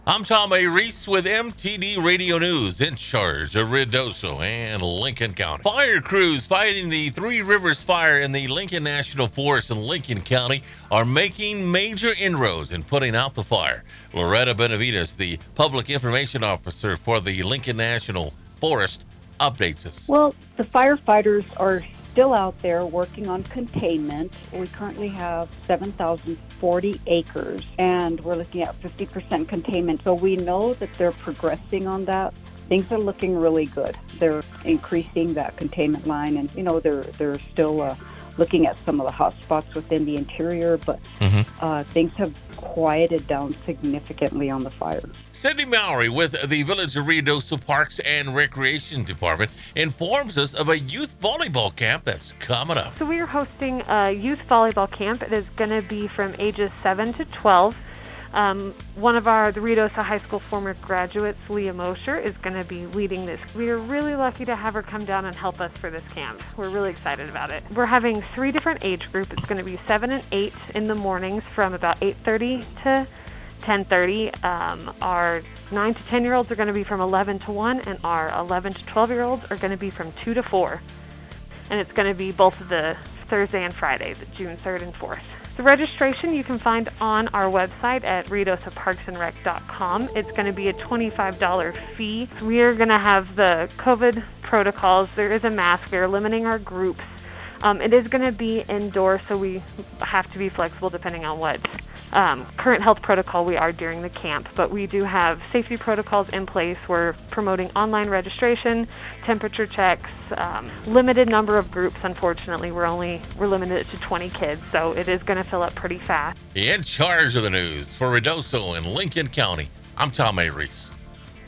I'm Tom A. Reese with MTD Radio News, in charge of Ruidoso and Lincoln County. Fire crews fighting the Three Rivers Fire in the Lincoln National Forest in Lincoln County are making major inroads in putting out the fire. Loretta Benavides, the public information officer for the Lincoln National Forest, updates us. Well, the firefighters are still out there working on containment. We currently have 7,040 acres, and we're looking at 50% containment. So we know that they're progressing on that. Things are looking really good. They're increasing that containment line, and they're still looking at some of the hot spots within the interior, but things have quieted down significantly on the fire. Cindy Mowry with the Village of Ruidoso Parks and Recreation Department informs us of a youth volleyball camp that's coming up. So we are hosting a youth volleyball camp. It is going to be from ages 7 to 12. One of the Ruidoso High School former graduates, Leah Mosher, is going to be leading this. We are really lucky to have her come down and help us for this camp. We're really excited about it. We're having 3 different age groups. It's going to be 7 and 8 in the mornings from about 8:30 to 10:30. Our 9 to 10-year-olds are going to be from 11 to 1, and our 11 to 12-year-olds are going to be from 2 to 4. And it's going to be both the Thursday and Friday, the June 3rd and 4th. The registration you can find on our website at ruidosoparksandrec.com. It's going to be a $25 fee. We are going to have the COVID protocols. There is a mask. We are limiting our groups. It is going to be indoors, so we have to be flexible depending on what current health protocol we are during the camp, but we do have safety protocols in place. We're promoting online registration, temperature checks, limited number of groups. Unfortunately, we're limited to 20 kids, so it is going to fill up pretty fast. In charge of the news for Ruidoso and Lincoln County, I'm Tom A. Reese.